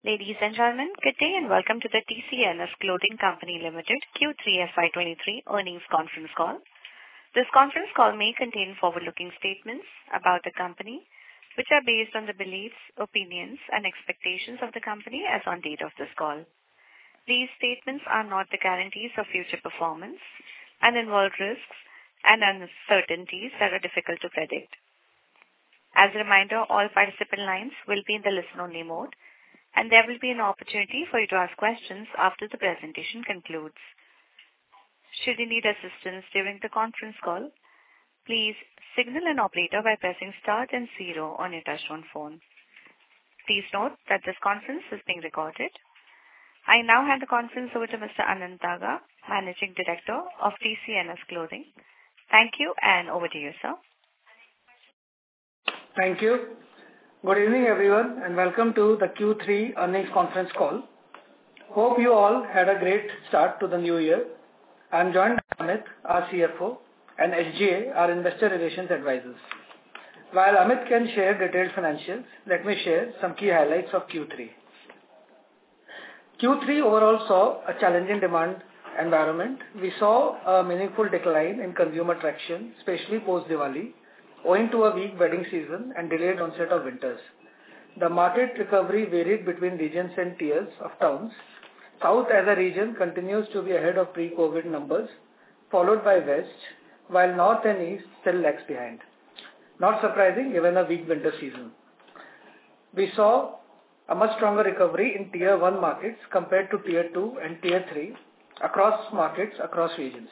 Ladies and gentlemen, good day and welcome to the TCNS Clothing Company Limited Q3 FY23 earnings conference call. This conference call may contain forward-looking statements about the company, which are based on the beliefs, opinions, and expectations of the company as on date of this call. These statements are not the guarantees of future performance and involve risks and uncertainties that are difficult to predict. As a reminder, all participant lines will be in the listen-only mode, and there will be an opportunity for you to ask questions after the presentation concludes. Should you need assistance during the conference call, please signal an operator by pressing star and 0 on your touchtone phone. Please note that this conference is being recorded. I now hand the conference over to Mr. Anant Daga, Managing Director of TCNS Clothing. Thank you, and over to you, sir. Thank you. Good evening, everyone, and welcome to the Q3 earnings conference call. Hope you all had a great start to the new year. I am joined by Amit, our CFO, and SGA, our investor relations advisors. While Amit can share detailed financials, let me share some key highlights of Q3. Q3 overall saw a challenging demand environment. We saw a meaningful decline in consumer traction, especially post-Diwali, owing to a weak wedding season and delayed onset of winters. The market recovery varied between regions and tiers of towns. South as a region continues to be ahead of pre-COVID numbers, followed by West, while North and East still lags behind. Not surprising given a weak winter season. We saw a much stronger recovery in Tier 1 markets compared to Tier 2 and Tier 3 across markets, across regions.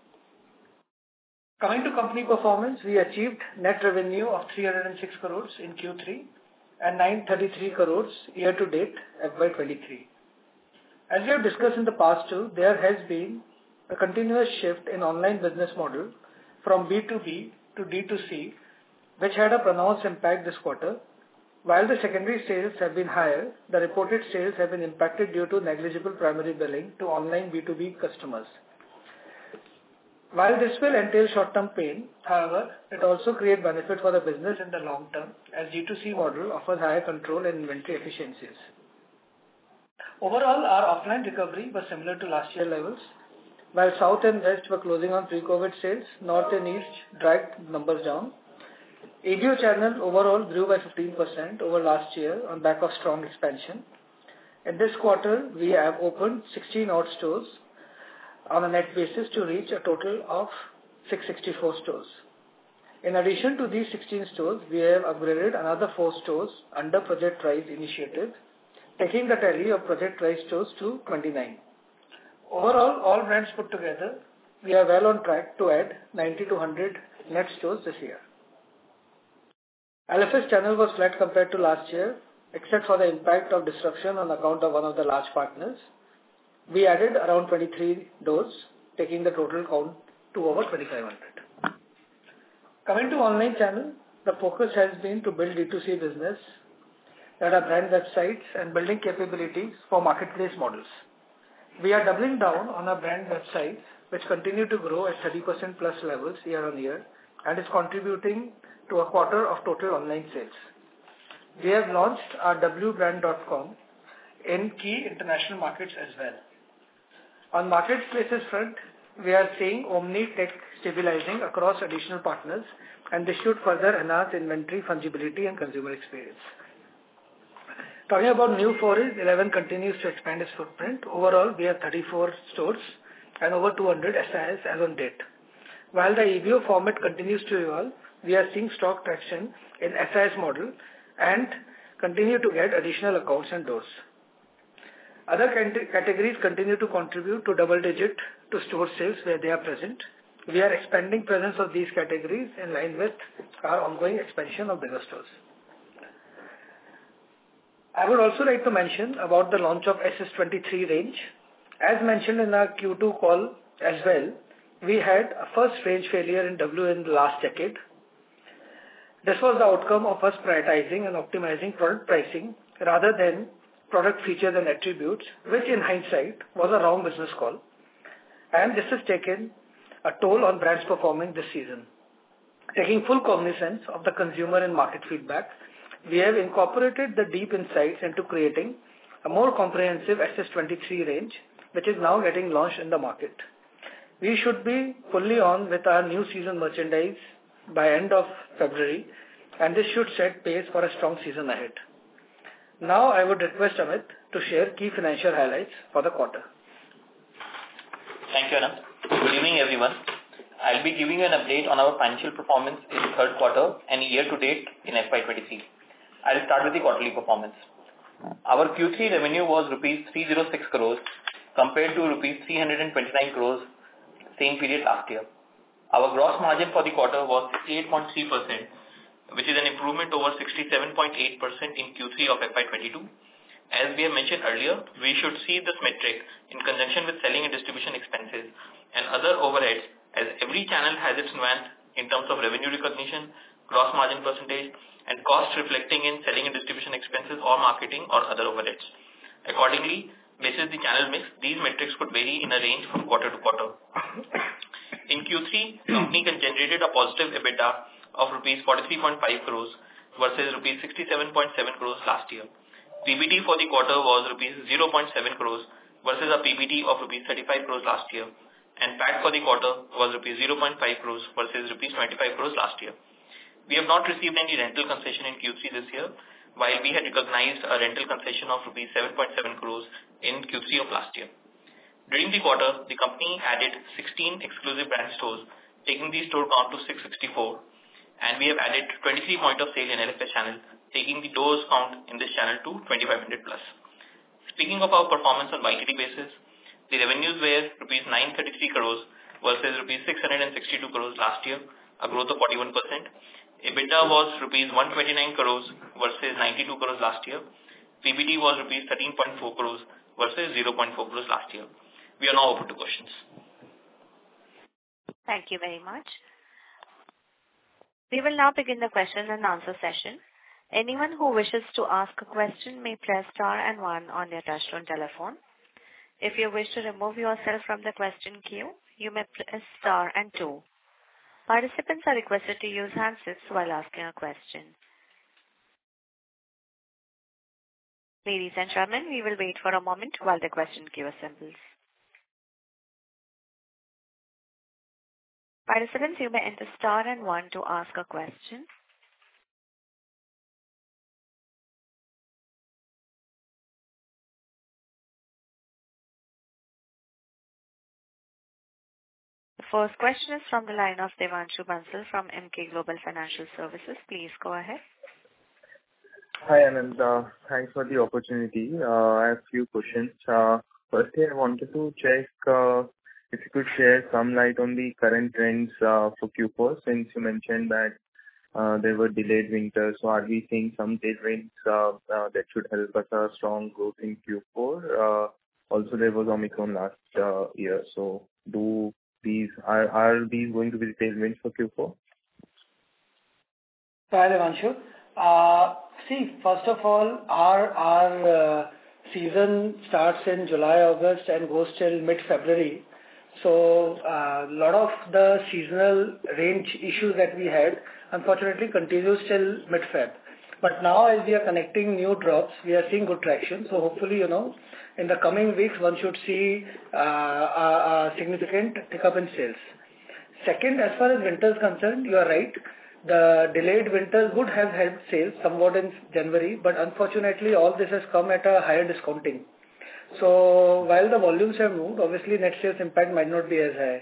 Coming to company performance, we achieved net revenue of 306 crores in Q3 and 933 crores year-to-date FY23. As we have discussed in the past too, there has been a continuous shift in online business model from B2B to D2C, which had a pronounced impact this quarter. While the secondary sales have been higher, the reported sales have been impacted due to negligible primary billing to online B2B customers. While this will entail short-term pain, however, it also creates benefit for the business in the long term as D2C model offers higher control and inventory efficiencies. Overall, our offline recovery was similar to last year levels. While South and West were closing on pre-COVID sales, North and East dragged numbers down. ABO channel overall grew by 15% over last year on back of strong expansion. In this quarter, we have opened 16 odd stores on a net basis to reach a total of 664 stores. In addition to these 16 stores, we have upgraded another 4 stores under Project Rise initiative, taking the tally of Project Rise stores to 29. Overall, all brands put together, we are well on track to add 90 to 100 net stores this year. LFS channel was flat compared to last year, except for the impact of disruption on account of one of the large partners. We added around 23 doors, taking the total count to over 2,500. Coming to online channel, the focus has been to build D2C business that are brand websites and building capabilities for marketplace models. We are doubling down on our brand websites, which continue to grow at 30% plus levels year on year and is contributing to a quarter of total online sales. We have launched our wbrand.com in key international markets as well. On marketplaces front, we are seeing Omni-Tech stabilizing across additional partners, and this should further enhance inventory fungibility and consumer experience. Talking about new forays, 11 continues to expand its footprint. Overall, we have 34 stores and over 200 SIS as on date. While the EBO format continues to evolve, we are seeing strong traction in SIS model and continue to get additional accounts and doors. Other categories continue to contribute to double-digit to store sales where they are present. We are expanding presence of these categories in line with our ongoing expansion of bigger stores. I would also like to mention about the launch of SS23 range. As mentioned in our Q2 call as well, we had a first range failure in W in the last decade. This was the outcome of us prioritizing and optimizing product pricing rather than product features and attributes, which in hindsight was a wrong business call. And this has taken a toll on brands performing this season. Taking full cognizance of the consumer and market feedback, we have incorporated the deep insights into creating a more comprehensive SS23 range, which is now getting launched in the market. We should be fully on with our new season merchandise by end of February, and this should set pace for a strong season ahead. Now I would request Amit to share key financial highlights for the quarter. Thank you, Anand. Good evening, everyone. I'll be giving you an update on our financial performance in the third quarter and year-to-date in FY23. I'll start with the quarterly performance. Our Q3 revenue was rupees 306 crores compared to rupees 329 crores same period last year. Our gross margin for the quarter was 68.3%, which is an improvement over 67.8% in Q3 of FY22. As we have mentioned earlier, we should see this metric in conjunction with selling and distribution expenses and other overheads, as every channel has its nuance in terms of revenue recognition, gross margin percentage, and cost reflecting in selling and distribution expenses or marketing or other overheads. Accordingly, based on the channel mix, these metrics could vary in a range from quarter to quarter. In Q3, company generated a positive EBITDA of rupees 43.5 crores versus rupees 67.7 crores last year. PBT for the quarter was rupees 0.7 crores versus a PBT of rupees 35 crores last year, and PAT for the quarter was rupees 0.5 crores versus rupees 25 crores last year. We have not received any rental concession in Q3 this year, while we had recognized a rental concession of rupees 7.7 crores in Q3 of last year. During the quarter, the company added 16 exclusive brand stores, taking the store count to 664, and we have added 23 point of sale in LFS channel, taking the doors count in this channel to 2,500 plus. Speaking of our performance on YTD basis, the revenues were rupees 933 crores versus rupees 662 crores last year, a growth of 41%. EBITDA was rupees 129 crores versus 92 crores last year. PBT was rupees 13.4 crores versus 0.4 crores last year. We are now open to questions. Thank you very much. We will now begin the question and answer session. Anyone who wishes to ask a question may press star and 1 on their touchtone telephone. If you wish to remove yourself from the question queue, you may press star and 2. Participants are requested to use handsets while asking a question. Ladies and gentlemen, we will wait for a moment while the question queue assembles. Participants, you may enter star and 1 to ask a question. The first question is from the line of Devanshu Bansal from Emkay Global Financial Services. Please go ahead. Hi, Anand. Thanks for the opportunity. I have a few questions. Firstly, I wanted to check if you could share some light on the current trends for Q4, since you mentioned that there were delayed winters. So are we seeing some tailwinds that should help us a strong growth in Q4? Also, there was Omicron last year. So are these going to be the tailwinds for Q4? Hi, Devanshu. See, first of all, our season starts in July, August and goes till mid-February. So a lot of the seasonal range issues that we had, unfortunately, continues till mid-Feb. But now as we are connecting new drops, we are seeing good traction. So hopefully, in the coming weeks, one should see a significant pickup in sales. Second, as far as winter is concerned, you are right. The delayed winters would have helped sales somewhat in January, but unfortunately, all this has come at a higher discounting. So while the volumes have moved, obviously net sales impact might not be as high.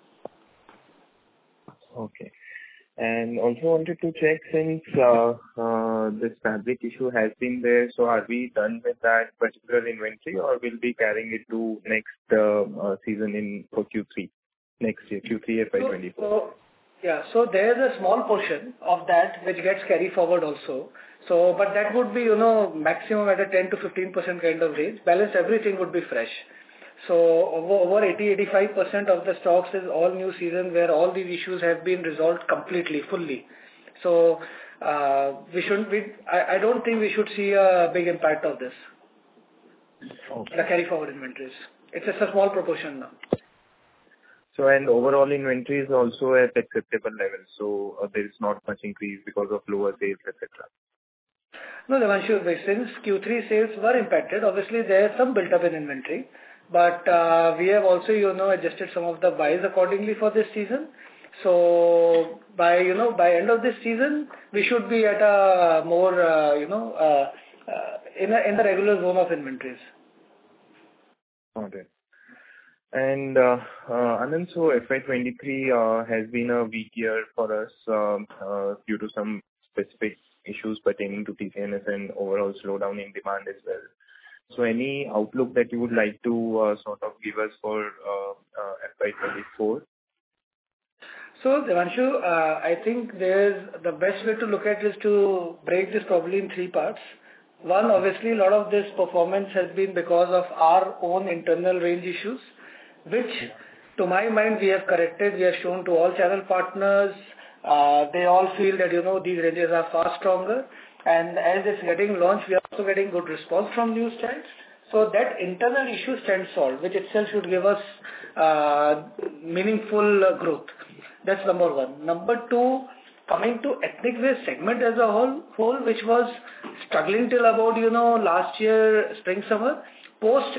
Okay. And also wanted to check, since this fabric issue has been there, so are we done with that particular inventory, or will be carrying it to next season for Q3 next year, Q3 FY24? So there's a small portion of that which gets carried forward also. So, but that would be, maximum at a 10 to 15% kind of range. Balance everything would be fresh. So over 80-85% of the stocks is all new season, where all these issues have been resolved completely, fully. So I don't think we should see a big impact of this. Okay. The carry forward inventories. It's just a small proportion now. So, and overall inventory is also at acceptable levels. So there is not much increase because of lower sales, etc. No, Devanshu, since Q3 sales were impacted, obviously there is some built-up in inventory, but we have also, adjusted some of the buys accordingly for this season. So by end of this season, we should be at a more, in the regular zone of inventories. Okay. And Anand, so FY23 has been a weak year for us due to some specific issues pertaining to TCNS and overall slowdown in demand as well. So any outlook that you would like to sort of give us for FY24? So, Devanshu, I think the best way to look at it is to break this probably in three parts. One, obviously, a lot of this performance has been because of our own internal range issues, which, to my mind, we have corrected. We have shown to all channel partners. They all feel that, these ranges are far stronger. And as it's getting launched, we are also getting good response from news channels. So that internal issue stands solved, which itself should give us meaningful growth. That's number one. Number two, coming to ethnic wear segment as a whole, which was struggling till about, last year, spring, summer, post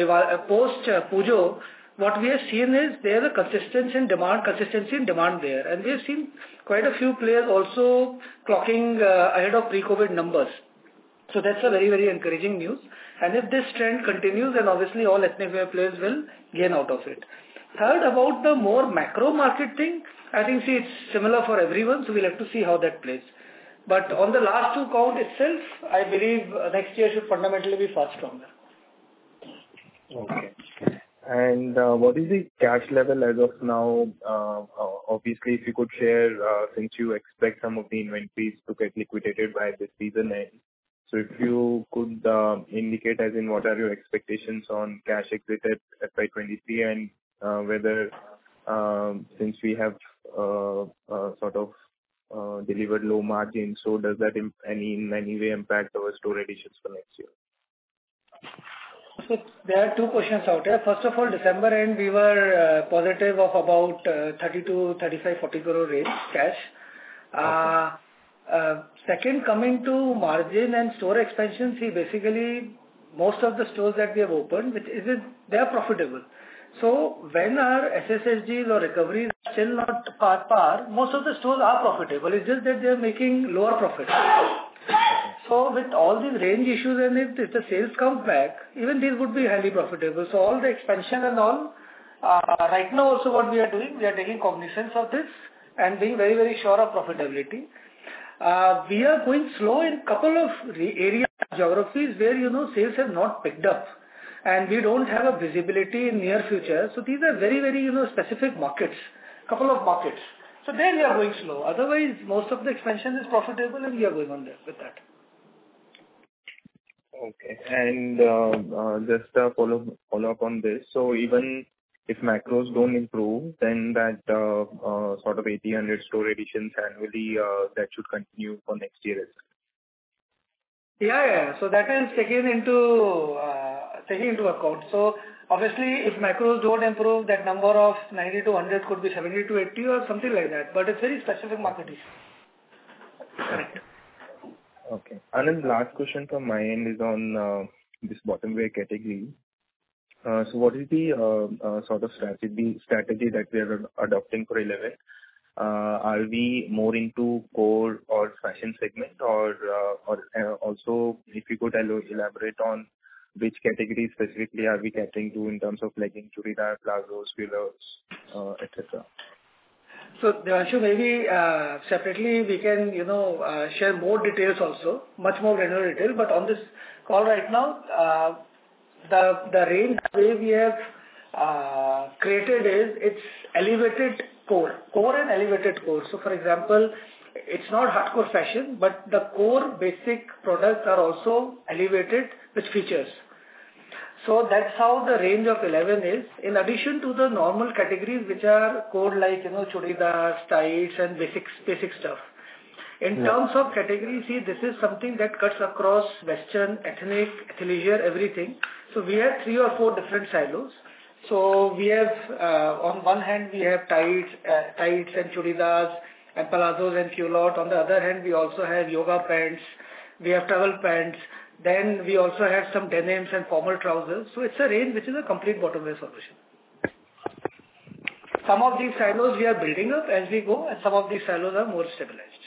Pujo, what we have seen is there is a consistency in demand there. And we have seen quite a few players also clocking ahead of pre-COVID numbers. So that's a very, very encouraging news. And if this trend continues, then obviously all ethnic wear players will gain out of it. Third, about the more macro market thing, I think, it's similar for everyone, so we'll have to see how that plays. But on the last two count itself, I believe next year should fundamentally be far stronger. Okay. And what is the cash level as of now? Obviously, if you could share, since you expect some of the inventories to get liquidated by this season end. So if you could indicate as in what are your expectations on cash exit at FY23 and whether since we have sort of delivered low margins, so does that in any way impact our store additions for next year? So there are two questions out here. First of all, December end, we were positive of about 30 to 35, 40 crore range cash. Okay. Second, coming to margin and store expansion, basically most of the stores that we have opened, they are profitable. So when our SSSGs or recoveries are still not par, most of the stores are profitable. It's just that they are making lower profits. So with all these range issues and if the sales comes back, even these would be highly profitable. So all the expansion and all, right now also what we are doing, we are taking cognizance of this and being very, very sure of profitability. We are going slow in couple of areas, geographies where, sales have not picked up. And we don't have a visibility in near future. So these are very, very, specific markets, couple of markets. So there we are going slow. Otherwise, most of the expansion is profitable and we are going on there with that. Okay. And just a follow up on this. So even if macros don't improve, then that sort of 1,800 store additions annually, that should continue for next year as well. Yeah. So that is taken into account. So obviously, if macros don't improve, that number of 90 to 100 could be 70 to 80 or something like that. But it's very specific market issue. Correct. Okay. Anand, last question from my end is on this bottom wear category. So what is the sort of strategy that we are adopting for 11? Are we more into core or fashion segment or also if you could elaborate on which category specifically are we catering to in terms of leggings, churidar, plazos, fullers, etc.? So Devanshu, maybe separately we can, share more details also, much more granular detail. But on this call right now, the range way we have created is it's elevated core and elevated core. So for example, it's not hardcore fashion, but the core basic products are also elevated with features. So that's how the range of 11 is. In addition to the normal categories which are core like, churidars, tights and basic stuff. In terms of categories, this is something that cuts across Western, ethnic, athleisure, everything. So we have 3 or 4 different silos. So we have, on one hand, we have tights and churidars and palazzos and culotte. On the other hand, we also have yoga pants, we have travel pants, then we also have some denims and formal trousers. So it's a range which is a complete bottom wear solution. Some of these silos we are building up as we go, and some of these silos are more stabilized.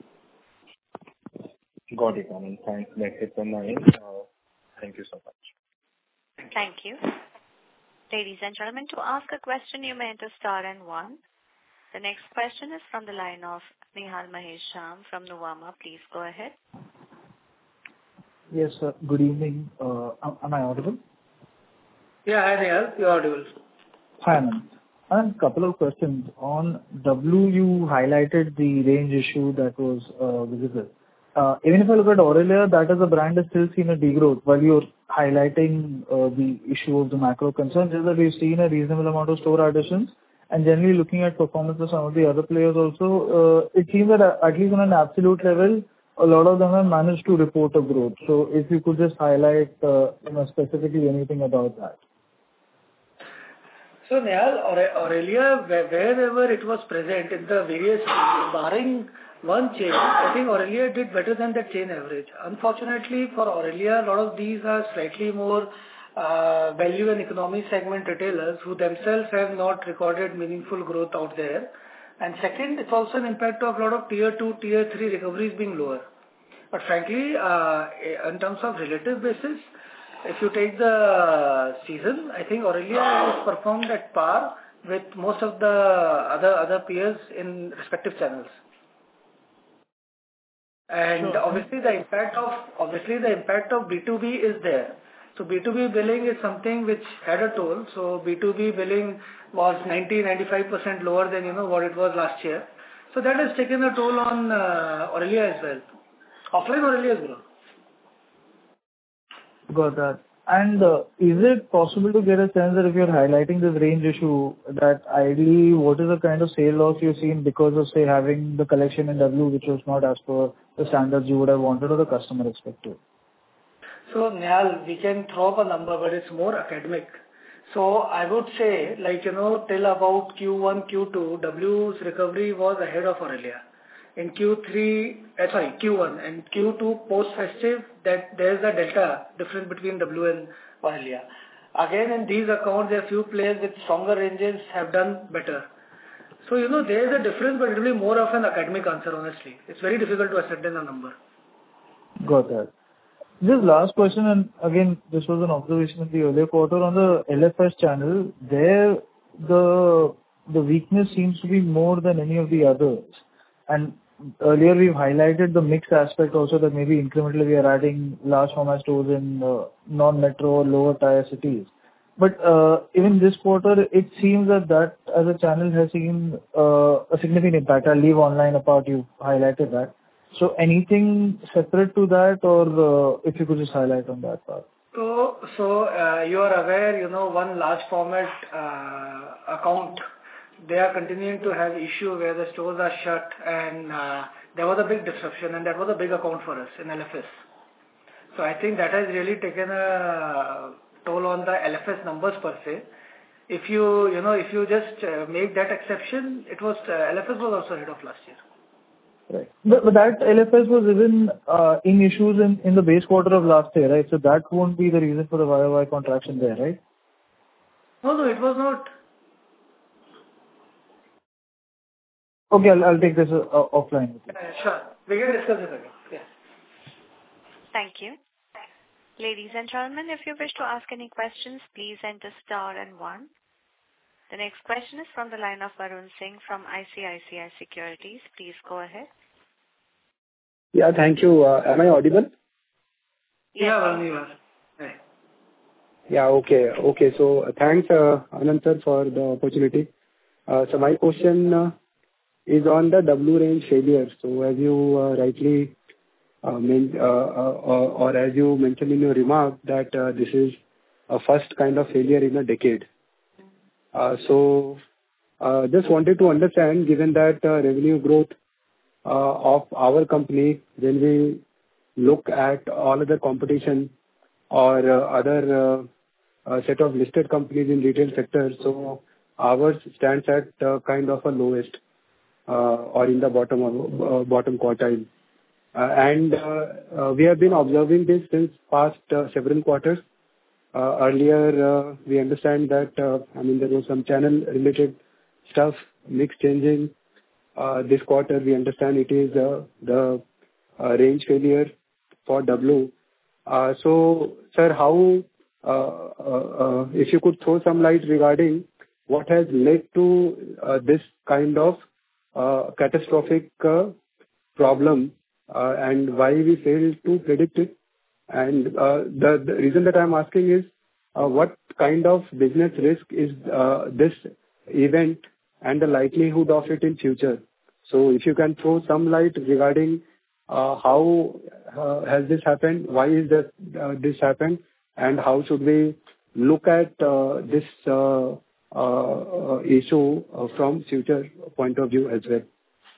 Got it, Anand. Thanks. That's it from my end. Thank you so much. Thank you. Ladies and gentlemen, to ask a question, you may enter star and 1. The next question is from the line of Nihal Mahesh Jham from Nuvama. Please go ahead. Yes, sir. Good evening. Am I audible? Yeah, hi Nihal, you're audible. Hi, Anand. A couple of questions. On W, you highlighted the range issue that was visible. Even if I look at Aurelia, that as a brand has still seen a degrowth. While you're highlighting the issue of the macro concerns, is that we've seen a reasonable amount of store additions. And generally looking at performance of some of the other players also, it seems that at least on an absolute level, a lot of them have managed to report a growth. So if you could just highlight specifically anything about that. So Nihal, Aurelia, wherever it was present in the various, barring one chain, I think Aurelia did better than the chain average. Unfortunately for Aurelia, a lot of these are slightly more value and economy segment retailers who themselves have not recorded meaningful growth out there. And second, it's also an impact of a lot of tier 2, tier 3 recoveries being lower. But frankly, in terms of relative basis, if you take the season, I think Aurelia has performed at par with most of the other peers in respective channels. And sure. obviously the impact of B2B is there. So B2B billing is something which had a toll. So B2B billing was 90-95% lower than what it was last year. So that has taken a toll on Aurelia as well. Offline Aurelia as well. Got that. And is it possible to get a sense that if you're highlighting this range issue, that ideally what is the kind of sale loss you've seen because of, say, having the collection in W which was not as per the standards you would have wanted or the customer expected? So Nihal, we can throw up a number, but it's more academic. So I would say, till about Q1, Q2, W's recovery was ahead of Aurelia. In Q1 and Q2 post-festive, that there's a delta difference between W and Aurelia. Again, in these accounts, there are few players with stronger ranges have done better. So, there's a difference, but it will be more of an academic answer, honestly. It's very difficult to ascertain a number. Got that. Just last question, and again, this was an observation in the earlier quarter on the LFS channel. There, the weakness seems to be more than any of the others. And earlier we've highlighted the mixed aspect also that maybe incrementally we are adding large format stores in non-metro or lower tier cities. But even this quarter, it seems that as a channel has seen a significant impact. I'll leave online apart, you highlighted that. So anything separate to that, or if you could just highlight on that part? So you are aware, one large format account, they are continuing to have issue where the stores are shut, and there was a big disruption, and that was a big account for us in LFS. So I think that has really taken a toll on the LFS numbers per se. If you just make that exception, LFS was also ahead of last year. Right. But that LFS was even in issues in the base quarter of last year, right? So that won't be the reason for the YOY contraction there, right? No, it was not. Okay, I'll take this offline. Sure. We can discuss it again. Yeah. Thank you. Ladies and gentlemen, if you wish to ask any questions, please enter star and 1. The next question is from the line of Varun Singh from ICICI Securities. Please go ahead. Yeah, thank you. Am I audible? Yeah, Varun, you are. Right. Yeah, okay. So thanks, Anand sir, for the opportunity. So my question is on the W range failure. So as you rightly or as you mentioned in your remark that this is a first kind of failure in a decade. So just wanted to understand, given that revenue growth of our company, when we look at all other competition or other set of listed companies in retail sector, so ours stands at kind of a lowest or in the bottom quartile. We have been observing this since past several quarters. Earlier, we understand that, there was some channel-related stuff, mix changing. This quarter, we understand it is the range failure for W. So, sir, how, if you could throw some light regarding what has led to this kind of catastrophic problem and why we failed to predict it. And the reason that I'm asking is what kind of business risk is this event and the likelihood of it in future. So if you can throw some light regarding how has this happened, why is this happened, and how should we look at this issue from future point of view as well.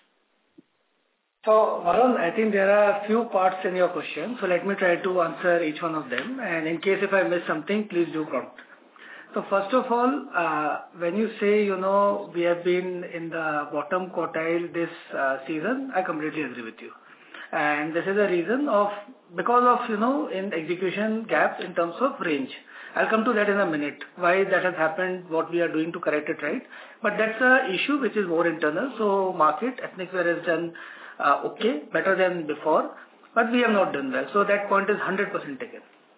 So, Varun, I think there are a few parts in your question. So, let me try to answer each one of them. And in case if I miss something, please do prompt. So, first of all, when you say, we have been in the bottom quartile this season, I completely agree with you. And this is a reason because of, in execution gap in terms of range. I'll come to that in a minute, why that has happened, what we are doing to correct it, right? But that's an issue which is more internal. So, market, ethnic wear has done okay, better than before, but we have not done well. So that point is 100% taken.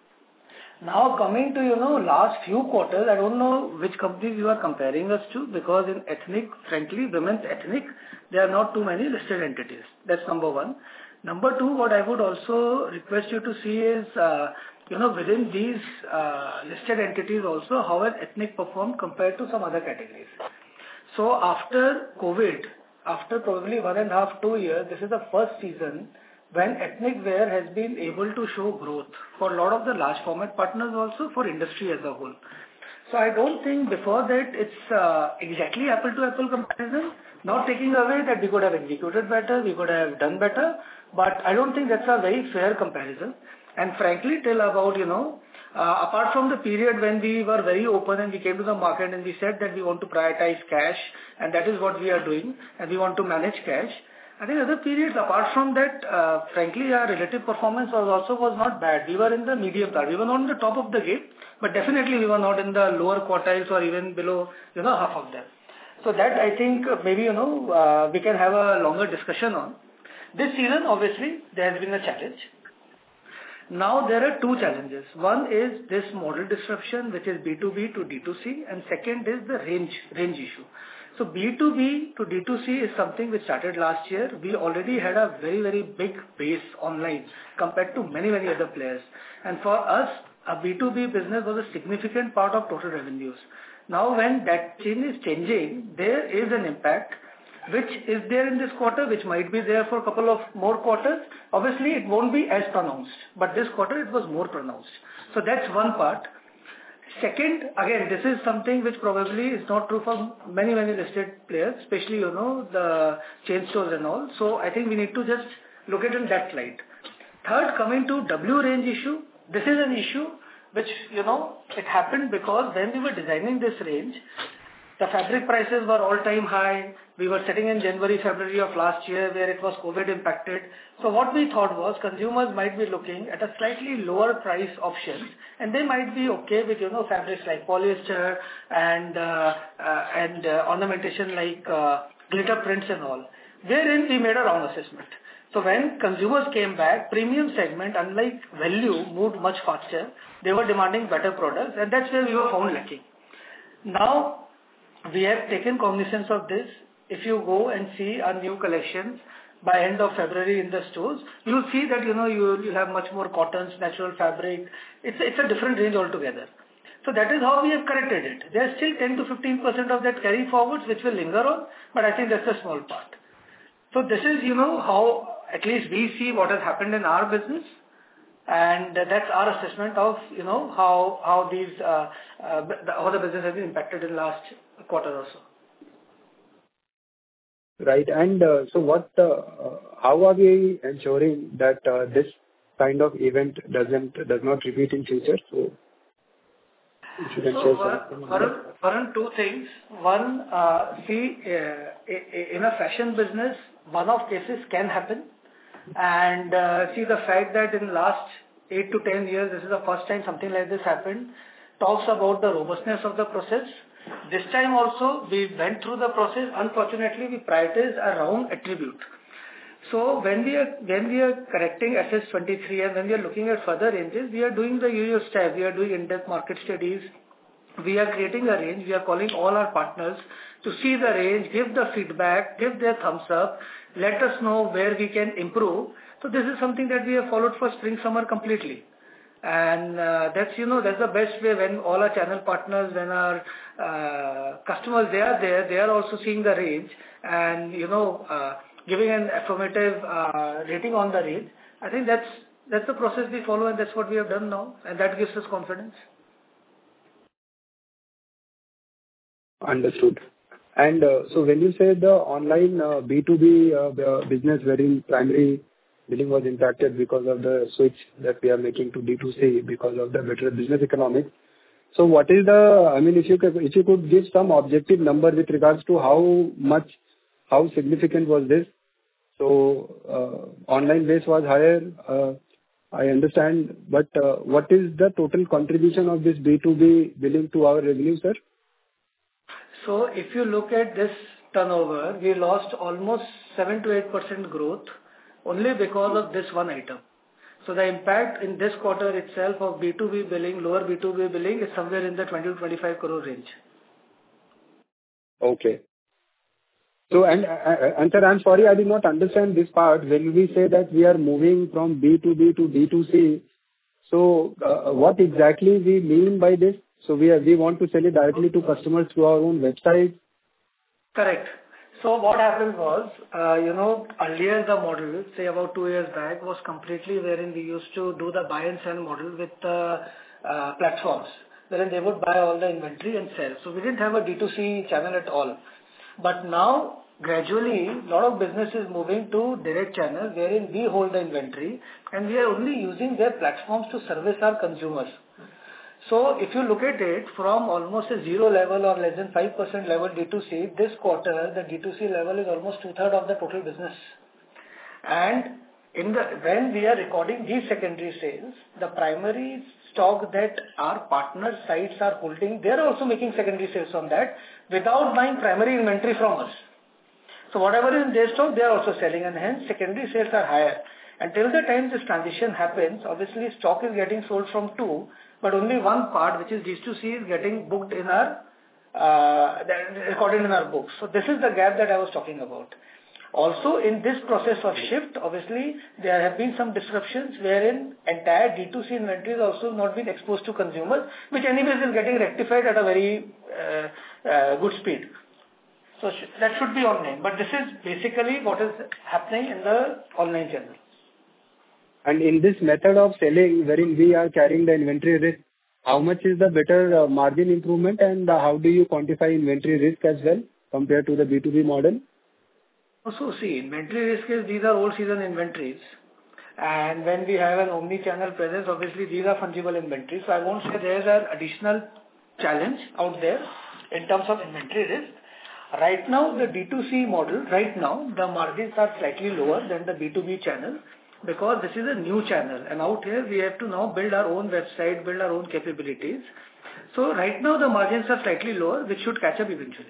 Now coming to, last few quarters, I don't know which companies you are comparing us to, because in ethnic, frankly, women's ethnic, there are not too many listed entities. That's number one. Number two, what I would also request you to see is, within these listed entities also, how has ethnic performed compared to some other categories. So after COVID, after probably 1.5, 2 years, this is the first season when ethnic wear has been able to show growth for a lot of the large format partners, also for industry as a whole. So I don't think before that it's exactly apple to apple comparison, not taking away that we could have executed better, we could have done better, but I don't think that's a very fair comparison. And frankly, till about, apart from the period when we were very open and we came to the market and we said that we want to prioritize cash, and that is what we are doing, and we want to manage cash. I think other periods, apart from that, frankly, our relative performance was not bad. We were in the medium part. We were not on the top of the game, but definitely we were not in the lower quartiles or even below, half of them. So that I think maybe, we can have a longer discussion on. This season, obviously, there has been a challenge. Now there are two challenges. One is this model disruption, which is B2B to D2C, and second is the range issue. So B2B to D2C is something which started last year. We already had a very, very big base online compared to many, many other players. And for us, a B2B business was a significant part of total revenues. Now when that chain is changing, there is an impact which is there in this quarter, which might be there for a couple of more quarters. Obviously, it won't be as pronounced, but this quarter it was more pronounced. So that's one part. Second, again, this is something which probably is not true for many, many listed players, especially, the chain stores and all. So I think we need to just look at it in that light. Third, coming to W range issue, this is an issue which, it happened because when we were designing this range, the fabric prices were all-time high. We were sitting in January, February of last year where it was COVID impacted. So what we thought was consumers might be looking at a slightly lower price options, and they might be okay with, fabrics like polyester and ornamentation like glitter prints and all. Wherein we made a wrong assessment. So when consumers came back, premium segment, unlike value, moved much faster. They were demanding better products, and that's where we were found lacking. Now, we have taken cognizance of this. If you go and see our new collections by end of February in the stores, you'll see that, you'll have much more cottons, natural fabric. It's a different range altogether. So that is how we have corrected it. There's still 10 to 15% of that carry forwards which will linger on, but I think that's a small part. So this is, how at least we see what has happened in our business. And that's our assessment of, how the business has been impacted in last quarter or so. Right. And so how are we ensuring that this kind of event does not repeat in future? So if you can share something. Varun, two things. One, in a fashion business, one-off cases can happen. And see, the fact that in the last 8 to 10 years, this is the first time something like this happened, talks about the robustness of the process. This time also, we went through the process. Unfortunately, we prioritized around attribute. So when we are correcting SS23 and when we are looking at further ranges, we are doing the usual step. We are doing in-depth market studies. We are creating a range. We are calling all our partners to see the range, give the feedback, give their thumbs up, let us know where we can improve. So this is something that we have followed for spring, summer completely. And that's the best way when all our channel partners, when our customers, they are there, they are also seeing the range and, giving an affirmative rating on the range. I think that's the process we follow and that's what we have done now. And that gives us confidence. Understood. And so when you say the online B2B business wherein primary billing was impacted because of the switch that we are making to D2C because of the better business economics. So what is if you could give some objective number with regards to how significant was this? So online base was higher, I understand, but what is the total contribution of this B2B billing to our revenue, sir? So if you look at this turnover, we lost almost 7 to 8% growth only because of this one item. So the impact in this quarter itself of B2B billing, lower B2B billing is somewhere in the 20 to 25 crore range. Okay. So, and sir, I'm sorry, I did not understand this part. When we say that we are moving from B2B to D2C, so what exactly we mean by this? So we want to sell it directly to customers through our own website? Correct. So what happened was, earlier the model, say about 2 years back, was completely wherein we used to do the buy and sell model with platforms, wherein they would buy all the inventory and sell. So we didn't have a D2C channel at all. But now, gradually, a lot of business is moving to direct channel, wherein we hold the inventory and we are only using their platforms to service our consumers. So if you look at it from almost a zero level or less than 5% level D2C, this quarter the D2C level is almost 2/3 of the total business. And when we are recording these secondary sales, the primary stock that our partner sites are holding, they are also making secondary sales on that without buying primary inventory from us. So whatever is in their stock, they are also selling and hence secondary sales are higher. Until the time this transition happens, obviously stock is getting sold from two, but only one part, which is D2C, is getting booked in recorded in our books. So this is the gap that I was talking about. Also, in this process of shift, obviously, there have been some disruptions wherein entire D2C inventory is also not been exposed to consumers, which anyways is getting rectified at a very good speed. So that should be online. But this is basically what is happening in the online channel. And in this method of selling, wherein we are carrying the inventory risk, how much is the better margin improvement and how do you quantify inventory risk as well compared to the B2B model? So see, inventory risk is these are old season inventories. And when we have an omni-channel presence, obviously these are fungible inventories. So I won't say there is an additional challenge out there in terms of inventory risk. Right now, the D2C model, the margins are slightly lower than the B2B channel because this is a new channel. And out here, we have to now build our own website, build our own capabilities. So right now, the margins are slightly lower, which should catch up eventually.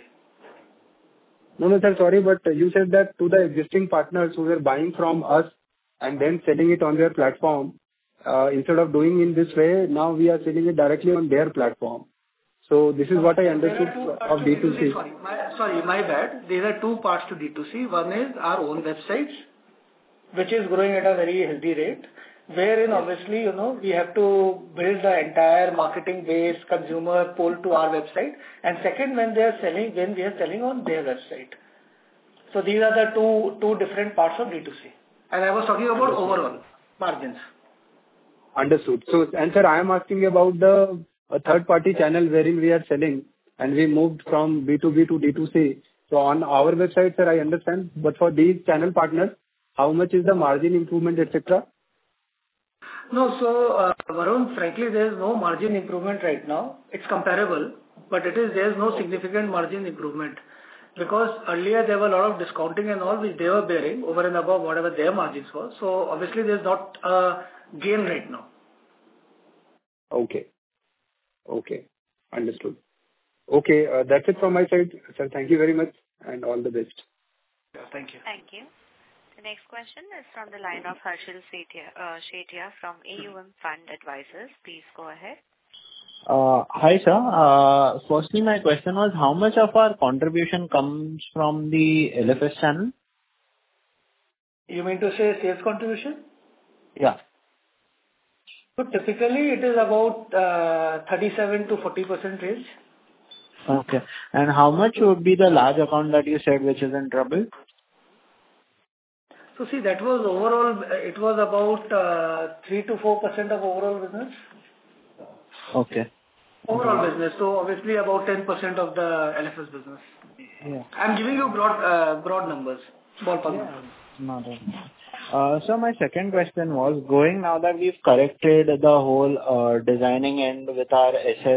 No, sir, sorry, but you said that to the existing partners who were buying from us and then selling it on their platform, instead of doing in this way, now we are selling it directly on their platform. So this is what I understood of D2C. Sorry, my bad. There are two parts to D2C. One is our own websites, which is growing at a very healthy rate, wherein obviously, we have to build the entire marketing base, consumer pull to our website. And second, when we are selling on their website. So these are the two different parts of D2C. And I was talking about overall margins. Understood. So, and sir, I am asking about the third-party channel wherein we are selling and we moved from B2B to D2C. So on our website, sir, I understand. But for these channel partners, how much is the margin improvement, etc.? No, so Varun, frankly, there is no margin improvement right now. It's comparable, but there is no significant margin improvement. because earlier there were a lot of discounting and all which they were bearing over and above whatever their margins were. So obviously there's not a gain right now. Okay. Okay. Understood. Okay. That's it from my side. Sir, thank you very much and all the best. Yeah, thank you. Thank you. The next question is from the line of Harshil Shethia from AUM Fund Advisors. Please go ahead. Hi, sir. Firstly, my question was, how much of our contribution comes from the LFS channel? You mean to say sales contribution? Yeah. So typically it is about 37 to 40% range. Okay. And how much would be the large account that you said which is in trouble? So see, that was overall, it was about 3 to 4% of overall business. Okay. Overall business. So obviously about 10% of the LFS business. Yeah. I'm giving you broad numbers, ballpark numbers. Not a... So my second question was, going now that we've corrected the whole designing end with our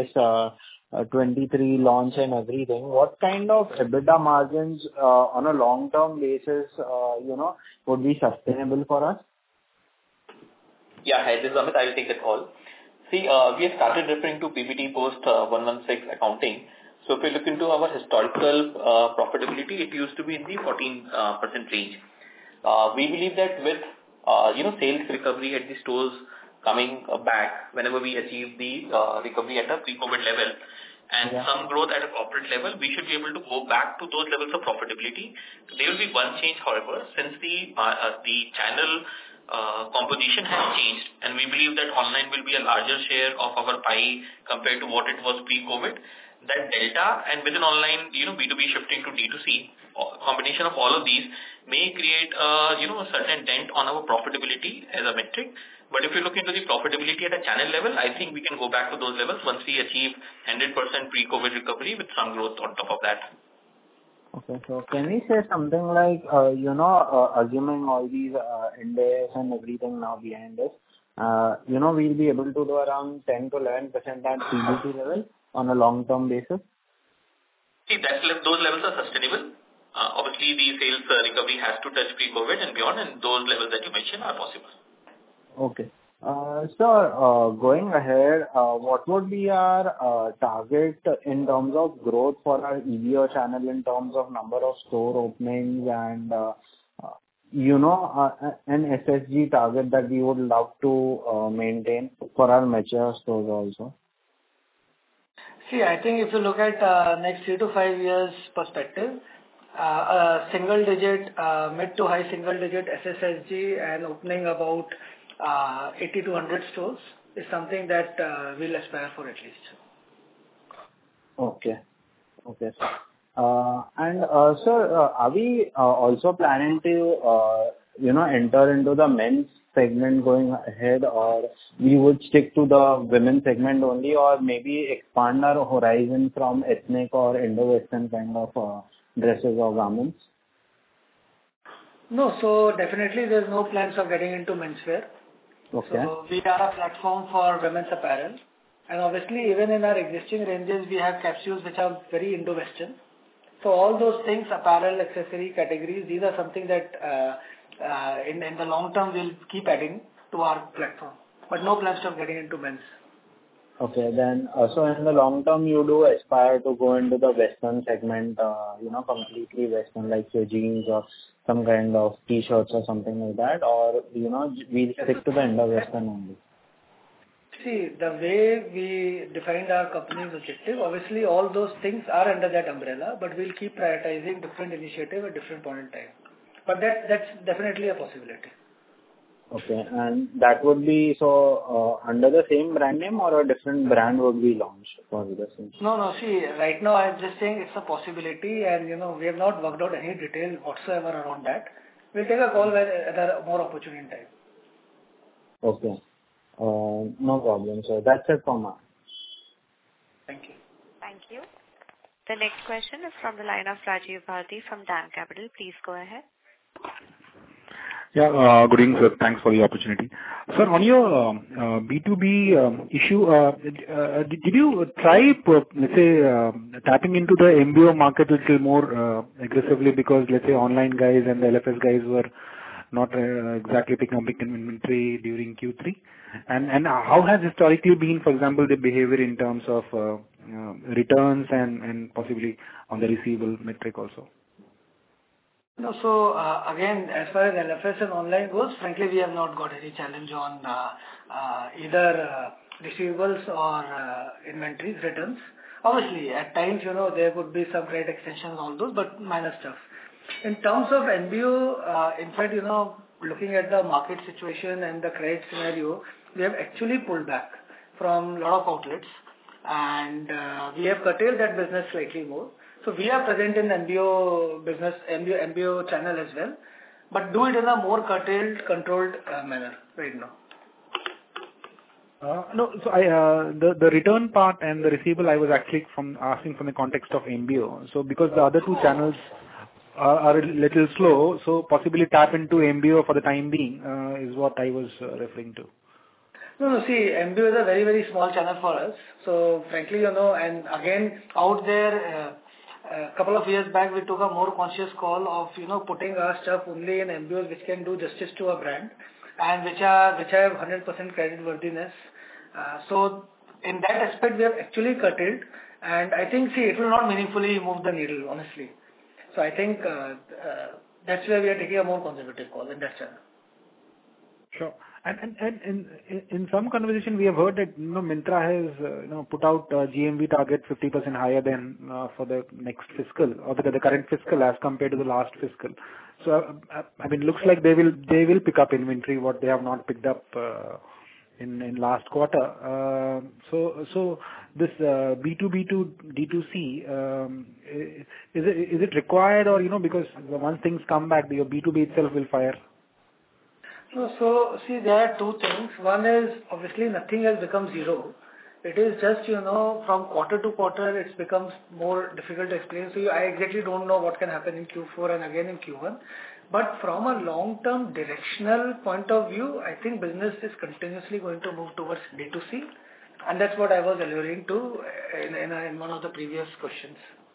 SS23 launch and everything, what kind of EBITDA margins on a long-term basis, would be sustainable for us? Yeah, hi, this is Amit. I will take the call. See, we have started referring to PBT post 116 accounting. So if we look into our historical profitability, it used to be in the 14% range. We believe that with sales recovery at the stores coming back whenever we achieve the recovery at a pre-COVID level and some growth at a corporate level, we should be able to go back to those levels of profitability. There will be one change, however, since the channel composition has changed, and we believe that online will be a larger share of our pie compared to what it was pre-COVID. That delta, and within online, B2B shifting to D2C, combination of all of these may create a certain dent on our profitability as a metric. But if you look into the profitability at a channel level, I think we can go back to those levels once we achieve 100% pre-COVID recovery with some growth on top of that. Okay, so can we say something like, assuming all these Ind-AS and everything now behind us, we'll be able to do around 10 to 11% at PBT level on a long-term basis? See, those levels are sustainable. Obviously, the sales recovery has to touch pre-COVID and beyond, and those levels that you mentioned are possible. Okay. So, going ahead, what would be our target in terms of growth for our EBO channel in terms of number of store openings and, an SSG target that we would love to maintain for our mature stores also? See, I think if you look at next 3 to 5 years perspective, single digit, mid to high single digit SSSG and opening about 80 to 100 stores is something that we'll aspire for at least. Okay. Okay. And sir, are we also planning to, enter into the men's segment going ahead, or we would stick to the women's segment only, or maybe expand our horizon from ethnic or Indo-Western kind of dresses or garments? No, so definitely there's no plans of getting into menswear. Okay. So we are a platform for women's apparel, and obviously even in our existing ranges we have capsules which are very Indo-Western. So all those things, apparel, accessory categories, these are something that in the long term we'll keep adding to our platform, but no plans of getting into men's. Okay, then so in the long term you do aspire to go into the Western segment, completely Western, like your jeans or some kind of t-shirts or something like that, or we'll stick to the Indo-Western only? See, the way we defined our company's objective, obviously all those things are under that umbrella, but we'll keep prioritizing different initiatives at different point in time. But that's definitely a possibility. Okay, and that would be under the same brand name, or a different brand would be launched for the same? No, see, right now I'm just saying it's a possibility, and we have not worked out any detail whatsoever around that. We'll take a call at a more opportune time. Okay. No problem, sir. That's it from us. Thank you. Thank you. The next question is from the line of Rajiv Bharti from DAM Capital. Please go ahead. Yeah, good evening, sir. Thanks for the opportunity. Sir, on your B2B issue, did you try, let's say, tapping into the MBO market a little more aggressively because, let's say, online guys and the LFS guys were not exactly picking up big inventory during Q3? And how has historically been, for example, the behavior in terms of returns and possibly on the receivable metric also? No, so again, as far as LFS and online goes, frankly, we have not got any challenge on either receivables or inventories returns. Obviously, at times, there could be some credit extensions, all those, but minor stuff. In terms of NBO, in fact, looking at the market situation and the credit scenario, we have actually pulled back from a lot of outlets, and we have curtailed that business slightly more. So we are present in MBO business, MBO channel as well, but do it in a more curtailed, controlled manner right now. No, so the return part and the receivable, I was actually asking from the context of MBO. So because the other two channels are a little slow, so possibly tap into MBO for the time being is what I was referring to. No, see, MBO is a very, very small channel for us. So frankly, and again, out there, a couple of years back, we took a more conscious call of, putting our stuff only in MBOs which can do justice to a brand and which have 100% credit worthiness. So in that aspect, we have actually curtailed, and I think, it will not meaningfully move the needle, honestly. So I think that's where we are taking a more conservative call in that channel. Sure. And in some conversation, we have heard that Myntra has put out GMV target 50% higher than for the next fiscal or the current fiscal as compared to the last fiscal. So I mean, looks like they will pick up inventory what they have not picked up in last quarter. So this B2B to D2C is it required, or because once things come back, your B2B itself will fire? So see, there are two things. One is, obviously, nothing has become zero. It is just, from quarter to quarter, it becomes more difficult to explain. So I exactly don't know what can happen in Q4 and again in Q1. But from a long-term directional point of view, I think business is continuously going to move towards D2C. And that's what I was alluding to in one of the previous questions.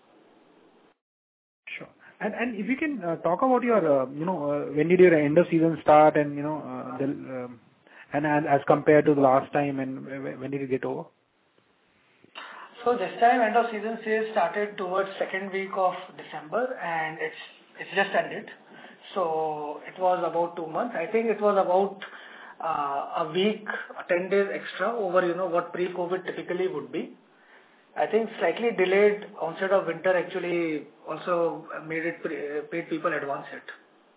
Sure. And if you can talk about your, when did your end of season start and, and as compared to the last time, and when did it get over? So this time end of season sales started towards second week of December, and it's just ended. So it was about 2 months. I think it was about a week, 10 days extra over, what pre-COVID typically would be. I think slightly delayed onset of winter actually also paid people advance it.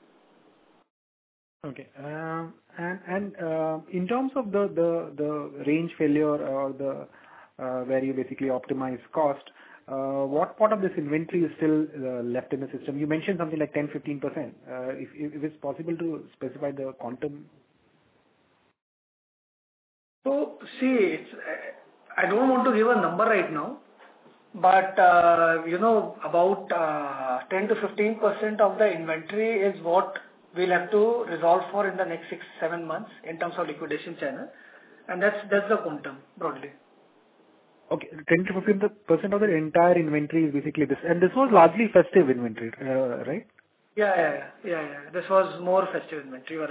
Okay. And in terms of the range failure or the where you basically optimize cost, what part of this inventory is still left in the system? You mentioned something like 10-15%. If it's possible to specify the quantum. So see, I don't want to give a number right now, but about 10 to 15% of the inventory is what we'll have to resolve for in the next 6-7 months in terms of liquidation channel, and that's the quantum broadly. Okay, 10 to 15% of the entire inventory is basically this, and this was largely festive inventory, right? Yeah. This was more festive inventory. You are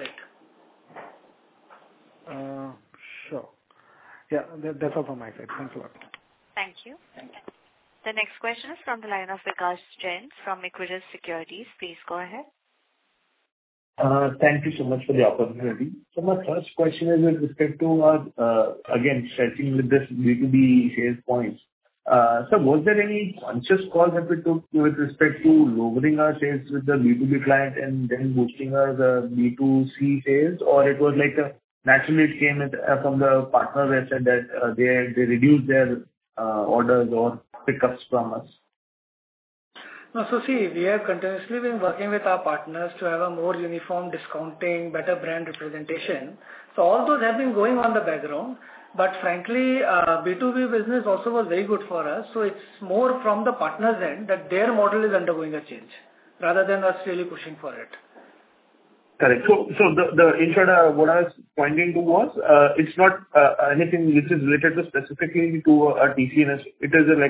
right. Sure. Yeah, that's all from my side. Thanks a lot. Thank you. The next question is from the line of Vikas Jain from Equirus Securities. Please go ahead. Thank you so much for the opportunity. So my first question is with respect to, again, stretching with this B2B sales points. So was there any conscious call that we took with respect to lowering our sales with the B2B client and then boosting our B2C sales, or it was like naturally it came from the partner website that they reduced their orders or pickups from us? No, so see, we have continuously been working with our partners to have a more uniform discounting, better brand representation. So all those have been going on the background. But frankly, B2B business also was very good for us. So it's more from the partners' end that their model is undergoing a change rather than us really pushing for it. Correct. So in short, what I was pointing to was, it's not anything which is related to specifically to a TCNS. It is like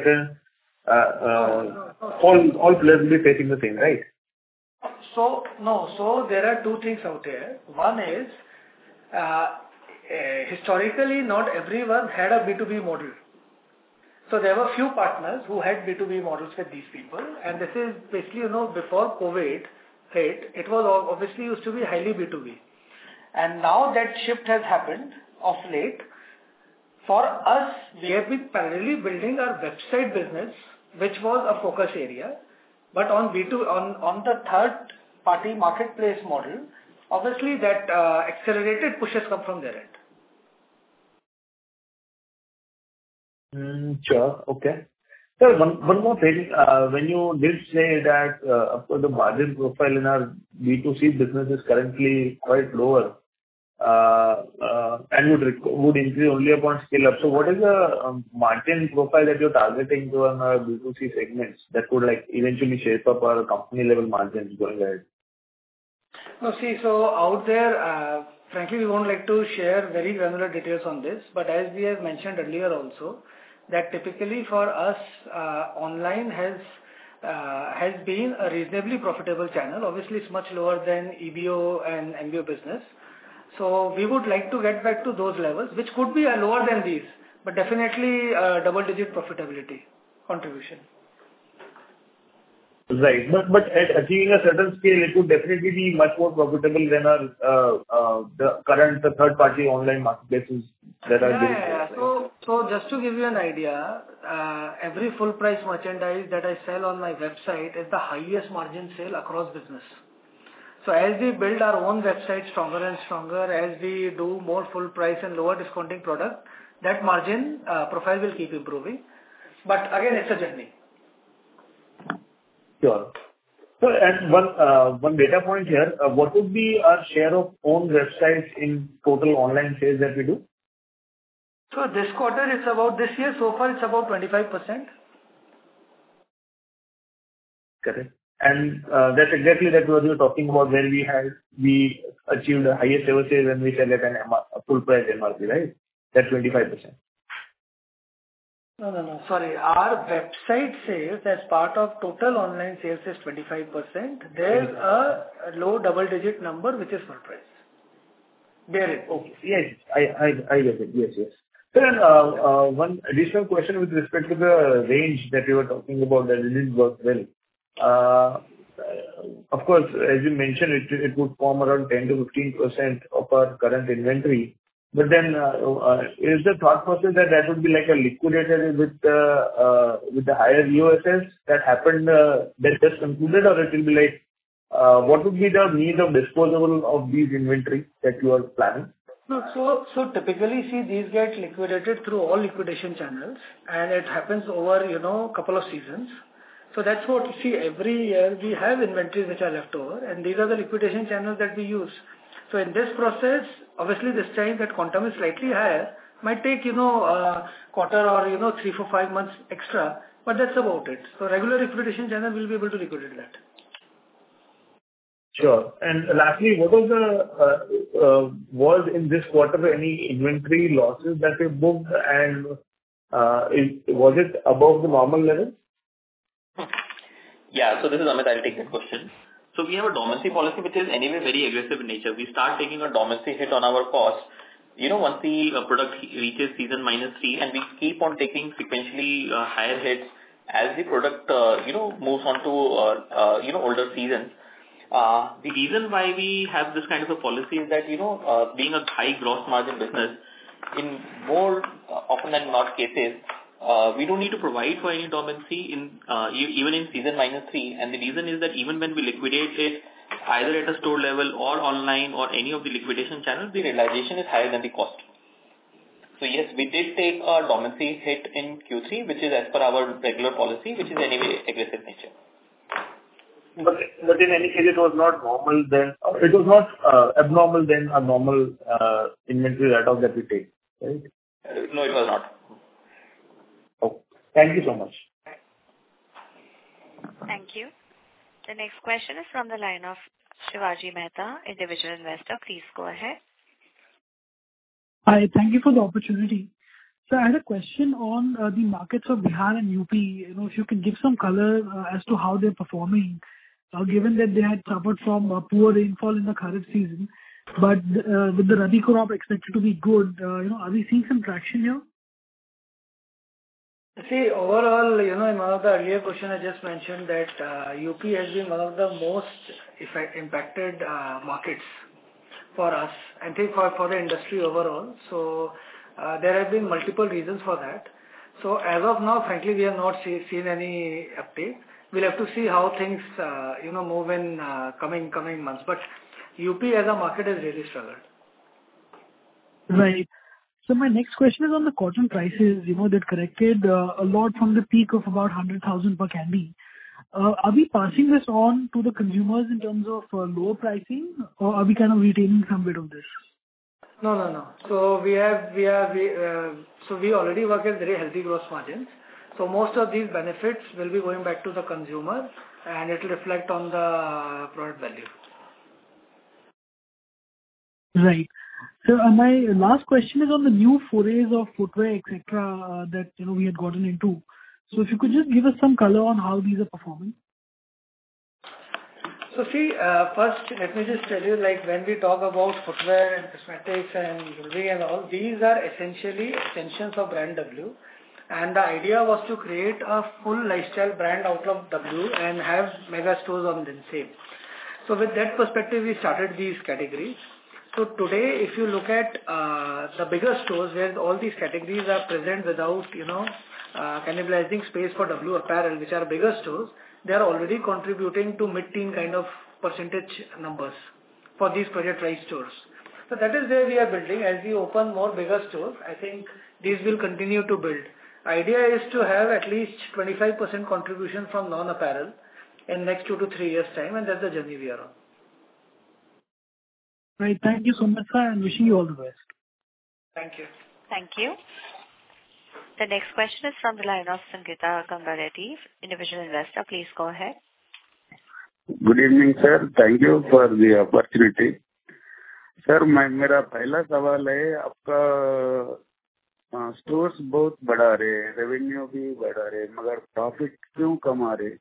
all players will be facing the same, right? So there are two things out here. One is, historically, not everyone had a B2B model. So there were few partners who had B2B models with these people, and this is basically, before COVID hit, it was obviously used to be highly B2B. And now that shift has happened of late. For us, we have been parallelly building our website business, which was a focus area, but on the third party marketplace model, obviously that accelerated pushes come from their end. Sure. Okay. Sir, one more thing. When you did say that, of course, the margin profile in our B2C business is currently quite lower, and would increase only upon scale up. So what is the margin profile that you're targeting to on our B2C segments that could eventually shape up our company level margins going ahead? No, see, so out there, frankly, we won't like to share very granular details on this, but as we have mentioned earlier also, that typically for us, online has been a reasonably profitable channel. Obviously, it's much lower than EBO and MBO business. So we would like to get back to those levels, which could be lower than these, but definitely double-digit profitability contribution. Right. But at achieving a certain scale, it would definitely be much more profitable than the current third-party online marketplaces that are giving. Yeah. So just to give you an idea, every full-price merchandise that I sell on my website is the highest margin sale across business. So as we build our own website stronger and stronger, as we do more full price and lower discounting product, that margin profile will keep improving. But again, it's a journey. Sure. So, and one data point here, what would be our share of own websites in total online sales that we do? So this year so far it's about 25%. Correct. And that's exactly what we were talking about, where we achieved the highest ever sales when we sell at a full price MRP, right? That 25%. No. Sorry. Our website sales as part of total online sales is 25%. There's a low double-digit number which is full price. Bear it. Okay. Yes, I get it. Yes. So then, one additional question with respect to the range that you were talking about that didn't work well. Of course, as you mentioned, it would form around 10 to 15% of our current inventory. But then, is the thought process that would be like a liquidated with the higher EOSS that happened that just concluded, or it will be like what would be the means of disposal of these inventory that you are planning? No, so typically, see, these get liquidated through all liquidation channels, and it happens over couple of seasons. So that's what you see every year we have inventories which are left over, and these are the liquidation channels that we use. So in this process, obviously this time that quantum is slightly higher, might take a quarter or 3, 4, 5 months extra, but that's about it. So regular liquidation channel will be able to liquidate that. Sure. And lastly, what was in this quarter any inventory losses that we booked, and was it above the normal level? Yeah, so this is Amit. I'll take that question. So we have a dormancy policy which is anyway very aggressive in nature. We start taking a dormancy hit on our cost, once the product reaches season -3, and we keep on taking sequentially higher hits as the product, moves on to, older seasons. The reason why we have this kind of a policy is that, being a high gross margin business, in more often than not cases, we don't need to provide for any dormancy even in season -3. And the reason is that even when we liquidate it, either at a store level or online or any of the liquidation channels, the realization is higher than the cost. So yes, we did take a dormancy hit in Q3, which is as per our regular policy, which is anyway aggressive nature. But in any case, it was not normal then. It was not abnormal than a normal inventory write-off that we take, right? No, it was not. Oh, thank you so much. Thank you. The next question is from the line of Shivaji Mehta, individual investor. Please go ahead. Hi, thank you for the opportunity. So I had a question on the markets of Bihar and UP. If you can give some color as to how they're performing, given that they had suffered from poor rainfall in the Kharif season, but with the Rabi crop expected to be good, are we seeing some traction here? See, overall, in one of the earlier question I just mentioned that UP has been one of the most impacted markets for us, I think for the industry overall. So there have been multiple reasons for that. So as of now, frankly, we have not seen any update. We'll have to see how things move in coming months. But UP as a market has really struggled. Right. So my next question is on the cotton prices. That corrected a lot from the peak of about 100,000 per candy. Are we passing this on to the consumers in terms of lower pricing, or are we kind of retaining some bit of this? No. So we already work at very healthy gross margins. So most of these benefits will be going back to the consumer, and it will reflect on the product value. Right. So my last question is on the new forays of footwear, etc., that we had gotten into. So if you could just give us some color on how these are performing. So see, first let me just tell you, when we talk about footwear and cosmetics and jewelry and all, these are essentially extensions of brand W. And the idea was to create a full lifestyle brand out of W and have mega stores on the same. So with that perspective, we started these categories. So today, if you look at the bigger stores where all these categories are present without, cannibalizing space for W apparel, which are bigger stores, they are already contributing to mid-teen kind of percentage numbers for these Project Rise stores. So that is where we are building. As we open more bigger stores, I think these will continue to build. Idea is to have at least 25% contribution from non-apparel in next 2 to 3 years time, and that's the journey we are on. Right. Thank you so much, sir, and wishing you all the best. Thank you. Thank you. The next question is from the line of Sangeeta Gangareddy, individual investor. Please go ahead. Good evening, sir. Thank you for the opportunity. Sir मेरा पहला सवाल है, आपका stores बहुत बढ़ा रहे, revenue भी बढ़ा रहे, मगर प्रॉफिट क्यों कम आ रहे?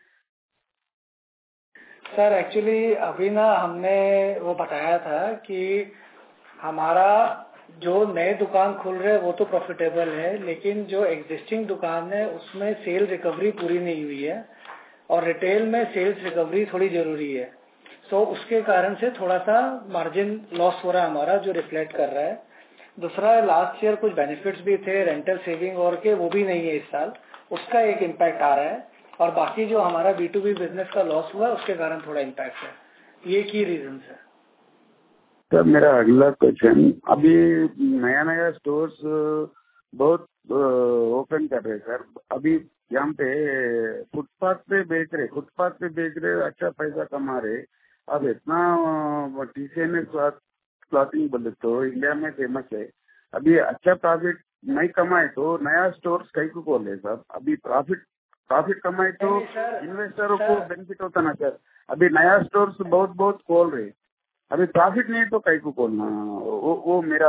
सर एक्चुअली अभी हमने वो बताया था कि हमारा जो नए दुकान खुल रहे हैं वो तो प्रॉफिटेबल है, लेकिन जो एग्जिस्टिंग दुकान है उसमें सेल रिकवरी पूरी नहीं हुई है और रिटेल में सेल्स रिकवरी थोड़ी जरूरी है. सो उसके कारण से थोड़ा सा मार्जिन लॉस हो रहा है हमारा, जो रिफ्लेक्ट कर रहा है. दूसरा, लास्ट ईयर कुछ बेनिफिट्स भी थे रेंटल सेविंग और के, वो भी नहीं है इस साल, उसका एक इम्पैक्ट आ रहा है. और बाकी जो हमारा B2B बिजनेस का लॉस हुआ है उसके कारण थोड़ा इम्पैक्ट है. ये की रीजन है. सर मेरा अगला क्वेश्चन, अभी नया स्टोर्स बहुत ओपन कर रहे सर, अभी यहाँ पे फुटपाथ पे बेच रहे, अच्छा पैसा कमा रहे. अब इतना TCNS क्लॉथिंग बोले तो इंडिया में फेमस है, अभी अच्छा प्रॉफिट नहीं कमाए तो नया स्टोर्स कहीं को खोले सर. अभी प्रॉफिट कमाए तो इन्वेस्टरों को बेनिफिट होता ना सर. अभी नया स्टोर्स बहुत खोल रहे, अभी प्रॉफिट नहीं तो कहीं को खोलना, वो मेरा.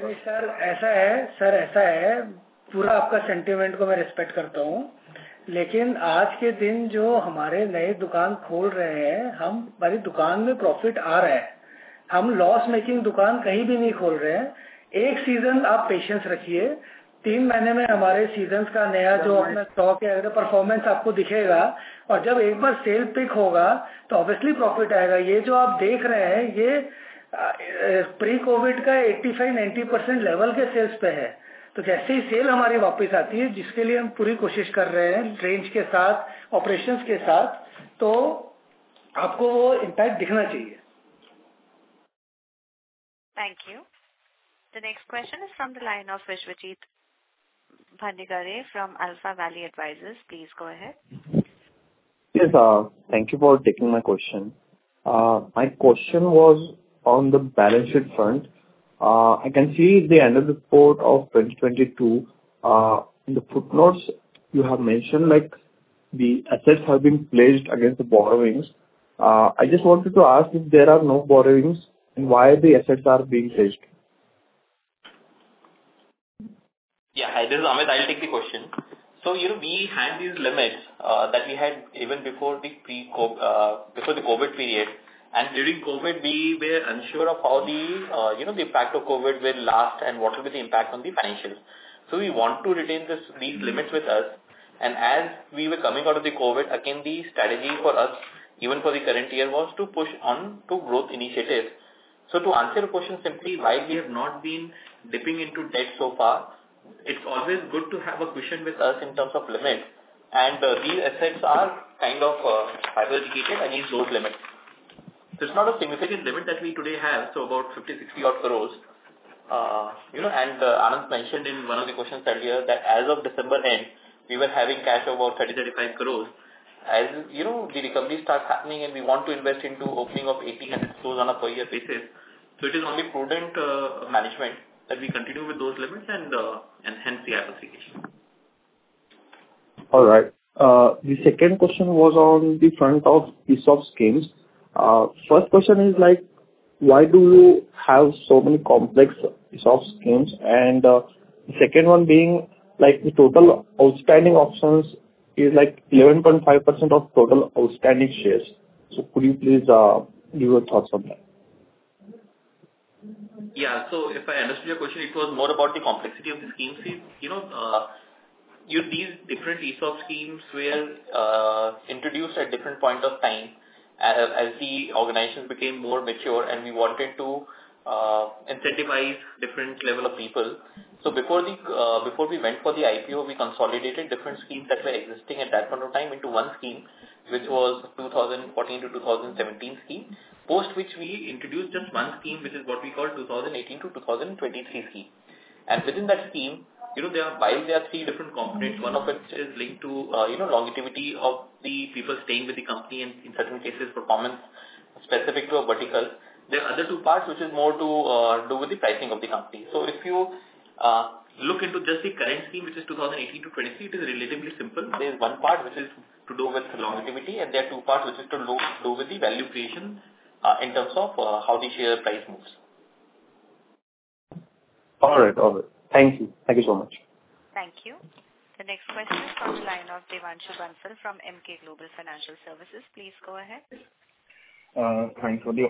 सर ऐसा है, पूरा आपका सेंटिमेंट को मैं रिस्पेक्ट करता हूँ, लेकिन आज के दिन जो हमारे नए दुकान खोल रहे हैं, हमारी दुकान में प्रॉफिट आ रहा है. हम लॉस मेकिंग दुकान कहीं भी नहीं खोल रहे हैं. एक सीजन आप पेशेंस रखिए, 3 महीने में हमारे सीजन्स का नया जो अपना स्टॉक है, अगर परफॉर्मेंस आपको दिखेगा और जब एक बार सेल पिक होगा तो ऑब्वियसली प्रॉफिट आएगा. ये जो आप देख रहे हैं ये प्री कोविड का 85-90% लेवल के सेल्स पे है. तो जैसे ही सेल हमारी वापस आती है, जिसके लिए हम पूरी कोशिश कर रहे हैं रेंज के साथ, ऑपरेशंस के साथ, तो आपको वो इम्पैक्ट दिखना चाहिए. Thank you. The next question is from the line of Vishwajit Bhandigare from Alpha Valley Advisors. Please go ahead. Yes, thank you for taking my question. My question was on the balance sheet front. I can see the annual report of 2022. In the footnotes, you have mentioned like the assets have been placed against the borrowings I just wanted to ask if there are no borrowings and why the assets are being pledged. Yeah, hi, this is Amit. I'll take the question. So, we had these limits that we had even before the COVID period. And during COVID, we were unsure of how the impact of COVID will last and what will be the impact on the financials. So we want to retain these limits with us. And as we were coming out of the COVID, again, the strategy for us, even for the current year, was to push on to growth initiatives. So to answer your question simply, while we have not been dipping into debt so far, it's always good to have a cushion with us in terms of limits. And these assets are kind of hypothecated against those limits. So it's not a significant limit that we today have, so about 50-60 odd crores. And Anand mentioned in one of the questions earlier that as of December end, we were having cash of about 30-35 crores. As the recovery starts happening and we want to invest into opening of 1,800 stores on a per year basis. So it is only prudent management that we continue with those limits and hence the application. All right. The second question was on the front of ESOP schemes. First question is why do you have so many complex ESOP schemes? And the second one being the total outstanding options is 11.5% of total outstanding shares. So could you please give your thoughts on that? Yeah, so if I understood your question, it was more about the complexity of the schemes. These different ESOP schemes were introduced at different point of time as the organizations became more mature and we wanted to incentivize different level of people. So before we went for the IPO, we consolidated different schemes that were existing at that point of time into one scheme, which was 2014 to 2017 scheme, post which we introduced just one scheme, which is what we call 2018 to 2023 scheme. And within that scheme, while there are three different components, one of which is linked to, longevity of the people staying with the company and in certain cases performance specific to a vertical. There are other two parts which is more to do with the pricing of the company. So if you look into just the current scheme, which is 2018 to 23, it is relatively simple. There is one part which is to do with longevity and there are two parts which is to do with the value creation in terms of how the share price moves. All right. Thank you so much. Thank you. The next question is from the line of Devanshu Bansal from Emkay Global Financial Services. Please go ahead. Thanks for the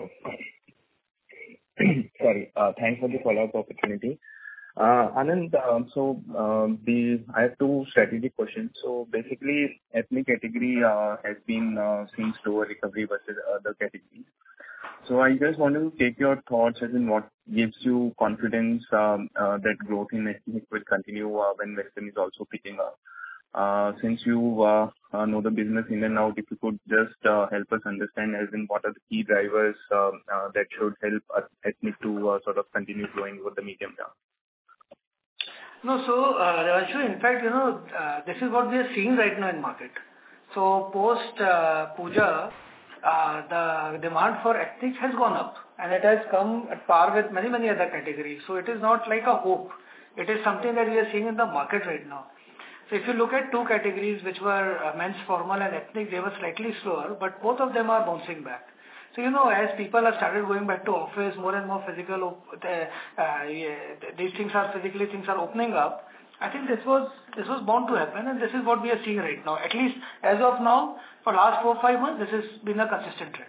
thanks for the follow-up opportunity. Anand, I have two strategic questions. So basically, ethnic category has been seeing slower recovery versus other categories. So I just want to take your thoughts as in what gives you confidence that growth in ethnic will continue when Western is also picking up. Since you know the business in and out, if you could just help us understand as in what are the key drivers that should help ethnic to sort of continue growing over the medium term. No, so Devanshu, in fact, this is what we are seeing right now in market. So post Puja, the demand for ethnic has gone up and it has come at par with many other categories. So it is not like a hope. It is something that we are seeing in the market right now. So if you look at two categories which were men's formal and ethnic, they were slightly slower, but both of them are bouncing back. So, as people have started going back to office, more and more physical, these things are opening up. I think this was bound to happen and this is what we are seeing right now. At least as of now, for last 4-5 months, this has been a consistent trend.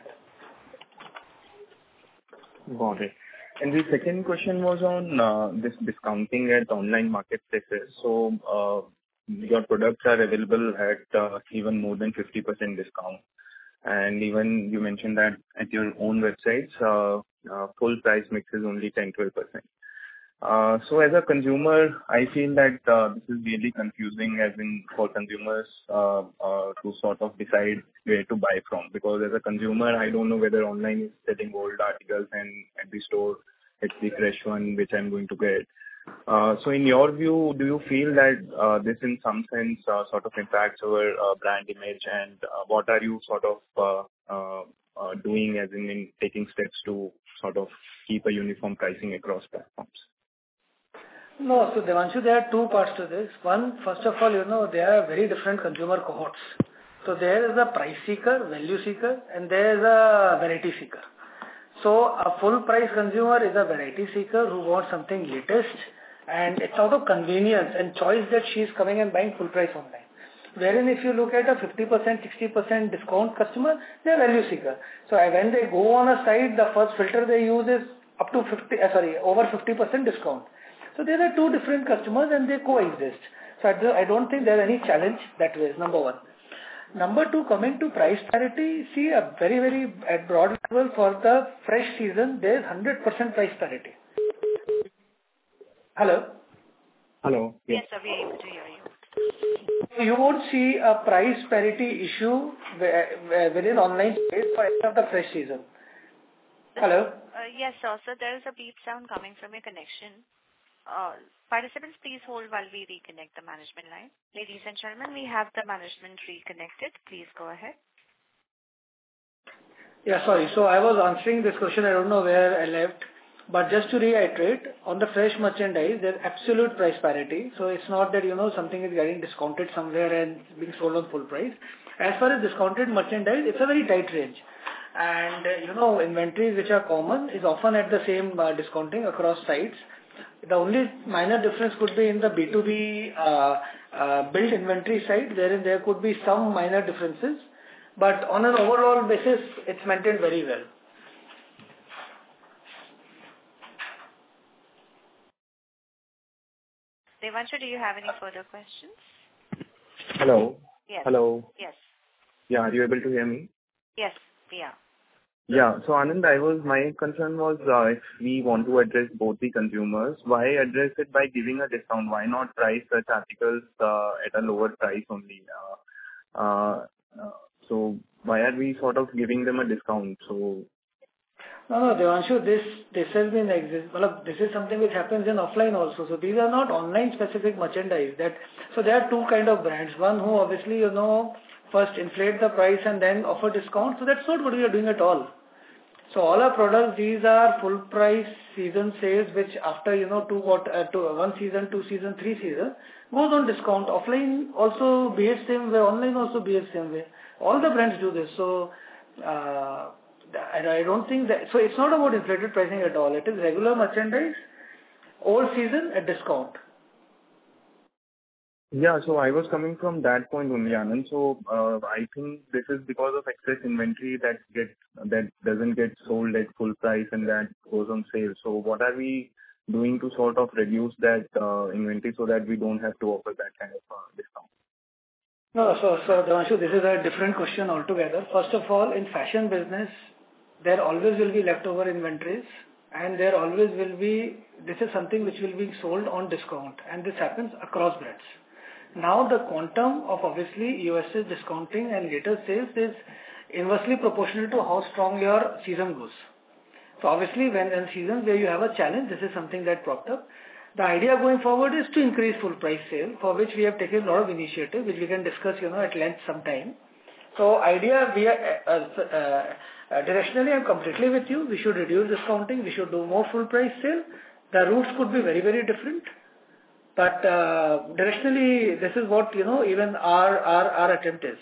Got it. And the second question was on this discounting at online marketplaces. So your products are available at even more than 50% discount. And even you mentioned that at your own websites, full price mix is only 10-12%. So as a consumer, I feel that this is really confusing as in for consumers to sort of decide where to buy from. Because as a consumer, I don't know whether online is selling old articles and at the store it's the fresh one which I'm going to get. So in your view, do you feel that this in some sense sort of impacts our brand image and what are you sort of doing as in taking steps to sort of keep a uniform pricing across platforms? No, so Devanshu, there are two parts to this. One, first of all, there are very different consumer cohorts. So there is a price seeker, value seeker, and there is a variety seeker. So a full price consumer is a variety seeker who wants something latest, and it's out of convenience and choice that she is coming and buying full price online. Wherein if you look at a 50%, 60% discount customer, they are value seeker. So when they go on a site, the first filter they use is up to over 50% discount. So there are two different customers and they coexist. So I don't think there is any challenge that way, is number one. Number two, coming to price parity, see a very, very at broad level for the fresh season, there is 100% price parity. Hello? Hello. Yes, sir, we are able to hear you. You won't see a price parity issue within online space for any of the fresh season. Hello? Yes, sir. So there is a beep sound coming from your connection. Participants, please hold while we reconnect the management line. Ladies and gentlemen, we have the management reconnected. Please go ahead. Yeah, sorry. So I was answering this question. I don't know where I left. But just to reiterate, on the fresh merchandise, there's absolute price parity. So it's not that, something is getting discounted somewhere and being sold on full price. As far as discounted merchandise, it's a very tight range. And, inventories which are common is often at the same discounting across sites. The only minor difference could be in the B2B built inventory side, wherein there could be some minor differences. But on an overall basis, it's maintained very well. Devanshu, do you have any further questions? Hello. Yes. Hello. Yes. Yeah, are you able to hear me? Yes, we are. Yeah. So Anand, my concern was if we want to address both the consumers, why address it by giving a discount? Why not price such articles at a lower price only? So why are we sort of giving them a discount? So No, Devanshu, this has been this is something which happens in offline also. So these are not online specific merchandise. So there are two kind of brands. One who obviously, first inflate the price and then offer discount. So that's not what we are doing at all. So all our products, these are full price season sales, which after, one season, two season, three season, goes on discount. Offline also behaves same way, online also behaves same way. All the brands do this. So, I don't think that, so it's not about inflated pricing at all. It is regular merchandise, all season at discount. yeah, so I was coming from that point only, Anand. So I think this is because of excess inventory that doesn't get sold at full price and that goes on sale. So what are we doing to sort of reduce that inventory so that we don't have to offer that kind of discount? No, so Devanshu, this is a different question altogether. First of all, in fashion business, there always will be leftover inventories and there always will be, this is something which will be sold on discount and this happens across brands. Now the quantum of obviously US's discounting and later sales is inversely proportional to how strong your season goes. So obviously when in seasons where you have a challenge, this is something that propped up. The idea going forward is to increase full price sale, for which we have taken a lot of initiative, which we can discuss, at length sometime. So idea, we are, directionally I'm completely with you. We should reduce discounting. We should do more full price sale. The routes could be very, very different. But directionally, this is what, even our attempt is.